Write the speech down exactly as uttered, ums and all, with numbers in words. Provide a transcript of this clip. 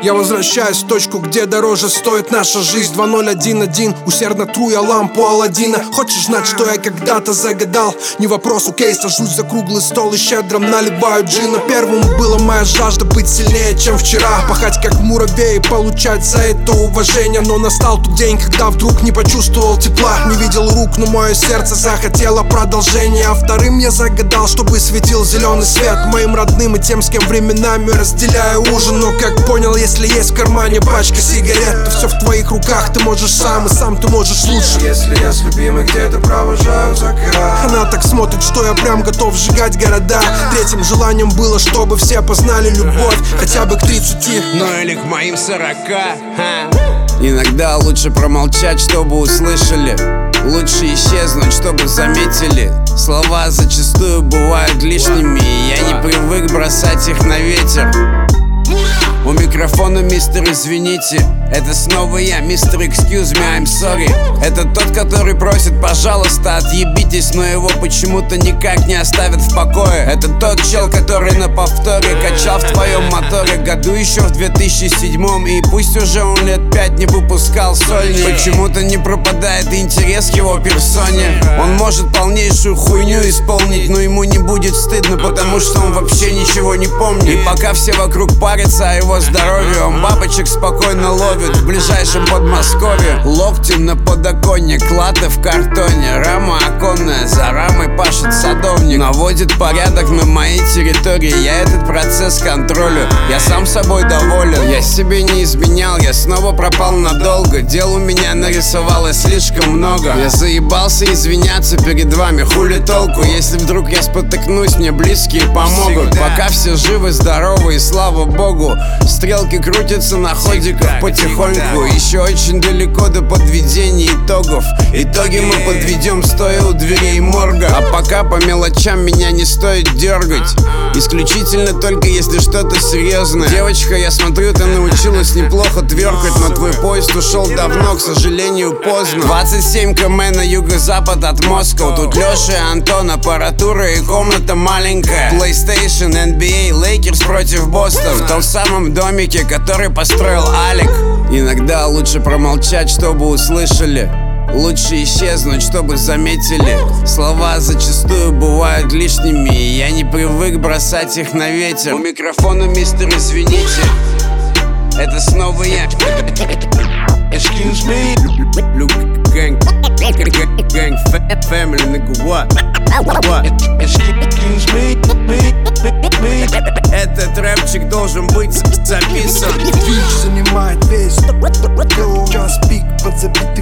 Я возвращаюсь в точку, где дороже стоит наша жизнь. Два ноль один один, усердно тру я лампу Аладдина. Хочешь знать, что я когда-то загадал? Не вопрос, окей, сажусь за круглый стол и щедро наливаю джина. Первым была моя жажда быть сильнее, чем вчера, пахать как муравей и получать за это уважение. Но настал тот день, когда вдруг не почувствовал тепла, не видел рук, но мое сердце захотело продолжения. А вторым я загадал, чтобы светил зеленый свет моим родным и тем, с кем временами разделяю ужин. Но как понял, если есть в кармане пачка сигарет, то все в твоих руках, ты можешь сам, и сам ты можешь лучше. Если я с любимой где-то провожаю закат, она так смотрит, что я прям готов сжигать города. Третьим желанием было, чтобы все познали любовь, хотя бы к тридцати, ну или к моим сорока. Иногда лучше промолчать, чтобы услышали. Лучше исчезнуть, чтобы заметили. Слова зачастую бывают лишними, и я не привык бросать их на ветер. У микрофона мистер, извините, это снова я, мистер, excuse me, I'm sorry. Это тот, который просит, пожалуйста, отъебитесь, но его почему-то никак не оставят в покое. Это тот чел, который на повторе качал в твоем моторе году еще в две тысячи седьмом. И пусть уже он лет пять не выпускал сольник, почему-то не пропадает интерес к его персоне. Он может полнейшую хуйню исполнить, но ему не будет стыдно, потому что он вообще ничего не помнит. И пока все вокруг парятся о его здоровье, он бабочек спокойно ловит в ближайшем Подмосковье. Локти на подоконник, латы в картоне, рама оконная, за рамой пашет садовник. Наводит порядок на моей территории, я этот процесс контролю. Я сам собой доволен, я себе не изменял, я снова пропал надолго. Дел у меня нарисовалось слишком много. Я заебался извиняться перед вами, хули толку, если вдруг я спотыкнусь, мне близкие помогут. Пока все живы, здоровы и слава богу. Стрелки крутятся на ходиках потихоньку, еще очень далеко до подведения итогов. Итоги мы подведем, стоя у дверей морга. А пока по мелочам меня не стоит дергать, исключительно только если что-то серьезное. Девочка, я смотрю, ты научилась неплохо тверкать, но твой поезд ушел давно, к сожалению, поздно. двадцать семь километров на юго-запад от Москвы. Тут Леша и Антон, аппаратура и комната маленькая. PlayStation, эн би эй, Lakers против Бостона. В том самом домике, который построил Алик. Иногда лучше промолчать, чтобы услышали. Лучше исчезнуть, чтобы заметили. Слова зачастую бывают лишними, и я не привык бросать их на ветер. У микрофона мистер, извините, это снова я. Excuse me, Luke gang, gang, family, nigga, what? What? excuse me, me, me, me. Этот рэпчик должен быть записан. Твич занимает весь час пик, подзабитый